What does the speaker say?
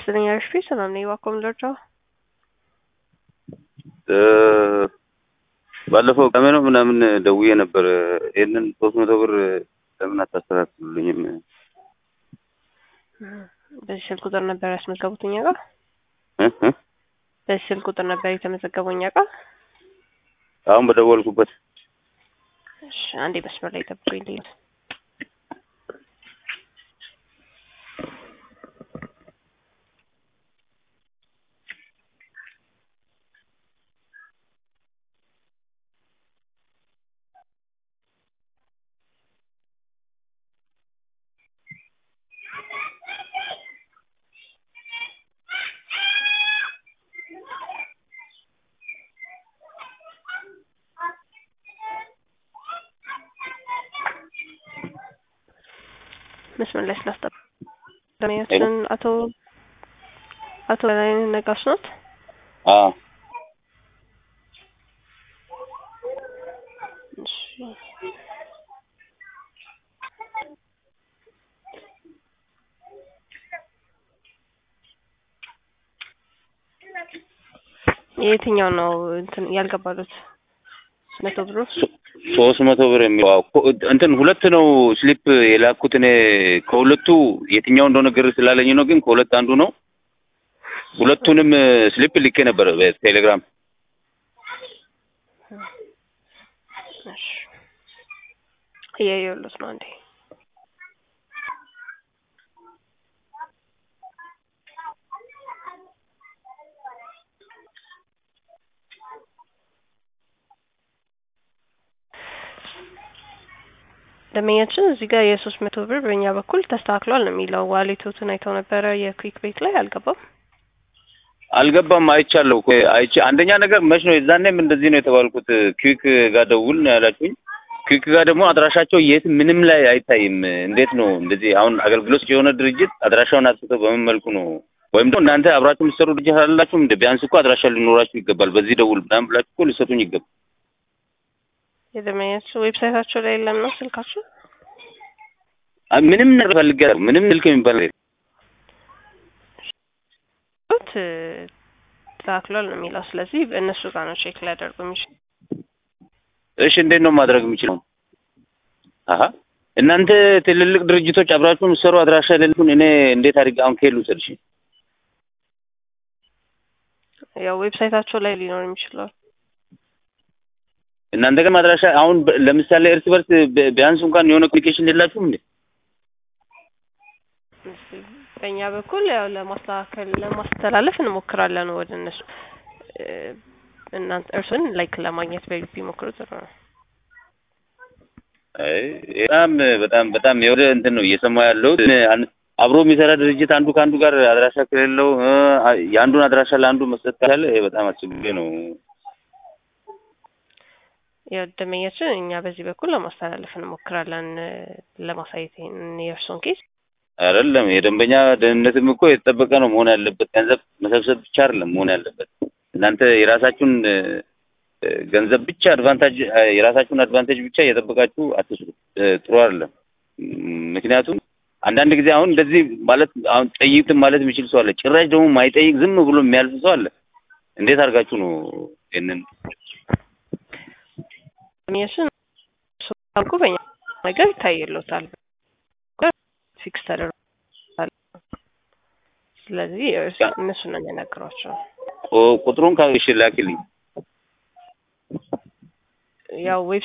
Sitting airspace and I'm welcome Lorto. ባለፈው ካሜራ ምናምን ደውዬ ነበር ይሄንን 300 ብር ለምን አታስተካክሉልኝም? በስልክ ቁጥር ነበር ያስመዘገቡት እኛ ጋር በስልክ ቁጥር ነበር የተመዘገበው እኛ ጋር አሁን በደወልኩበት። እሺ አንዴ መስመር ላይ ጠብቁኝ ልኝ መስመር ላይ ስላስጠብ ደሜያችን አቶ ላይ ነጋሽ ነው። የትኛው ነው እንትን ያልገባሉት? 100 ብር 300 ብር የሚዋው እንትን ሁለት ነው ስሊፕ የላኩት እኔ ከሁለቱ የትኛው እንደሆነ ግር ስላለኝ ነው። ግን ከሁለት አንዱ ነው። ሁለቱንም ስሊፕ ልኬ ነበር በቴሌግራም። እሺ የየሉት ነው እንዴ? ደመኛችን እዚህ ጋር የ300 ብር በእኛ በኩል ተስተካክሏል ነው የሚለው። ዋሌቶቱን አይተው ነበር የኩዊክ ቤት ላይ አልገባም አይቻለሁ እኮ አንደኛ ነገር መች ነው የዛኔም እንደዚህ ነው የተባልኩት። ኩዊክ ጋር ደውል ነው ያላችሁኝ። ኩዊክ ጋር ደግሞ አድራሻቸው የት ምንም ላይ አይታይም። እንዴት ነው እንደዚህ? አሁን አገልግሎት የሆነ ድርጅት አድራሻውን አጥቶ በምን መልኩ ነው? ወይም ደግሞ እናንተ አብራችሁ የምትሰሩ ድርጅት አላላችሁም እንዴ? ቢያንስ እኮ አድራሻ ሊኖራችሁ ይገባል። በዚህ ደውል ምናምን ብላችሁ እኮ ልሰጡኝ ይገባል። የደመኛችን ዌብሳይታቸው ላይ የለም ነው ስልካችሁ? ምንም ነገር ፈልጋለሁ። ምንም ስልክ የሚባል ነገር ተስተካክሏል ነው የሚለው። ስለዚህ እነሱ ጋር ነው ቼክ ሊያደርጉ የሚችሉ። እሺ እንዴት ነው ማድረግ የምችለው? እናንተ ትልልቅ ድርጅቶች አብራችሁ የምትሰሩ አድራሻ የሌሉን እኔ እንዴት አድርጌ አሁን ከሄሉ ሰልሽ? ያው ዌብሳይታቸው ላይ ሊኖር የሚችለው። እናንተ ጋር አድራሻ አሁን ለምሳሌ እርስ በርስ ቢያንስ እንኳን የሆነ ኮሚኒኬሽን የላችሁም እንዴ? በእኛ በኩል ያው ለማስተላለፍ እንሞክራለን ወደ እነሱ። እናንተ እርሱን ላይክ ለማግኘት ቢሞክሩ ጥሩ ነው። በጣም የወደ እንትን ነው እየሰማሁ ያለው። አብሮ የሚሰራ ድርጅት አንዱ ከአንዱ ጋር አድራሻ ከሌለው የአንዱን አድራሻ ለአንዱ መስጠት ካለ ይሄ በጣም አስቸጋሪ ነው። የደመኛችን እኛ በዚህ በኩል ለማስተላለፍ እንሞክራለን ለማሳየት የእርሱን ኬስ አይደለም። የደንበኛ ደህንነትም እኮ የተጠበቀ ነው መሆን ያለበት። ገንዘብ መሰብሰብ ብቻ አይደለም መሆን ያለበት። እናንተ የራሳችሁን ገንዘብ ብቻ የራሳችሁን አድቫንቴጅ ብቻ እየጠበቃችሁ አትስሩ። ጥሩ አይደለም። ምክንያቱም አንዳንድ ጊዜ አሁን እንደዚህ ማለት አሁን ጠይቅት ማለት የሚችል ሰው አለ። ጭራሽ ደግሞ ማይጠይቅ ዝም ብሎ የሚያልፍ ሰው አለ። እንዴት አድርጋችሁ ነው እነን የሚያስን ሱቁ በእኛ ነገር ይታየሎታል ፊክስ ተደርጓል። ስለዚህ እነሱ ነው የሚነግሯቸው። ቁጥሩን ካሽ ላኪልኝ። ያው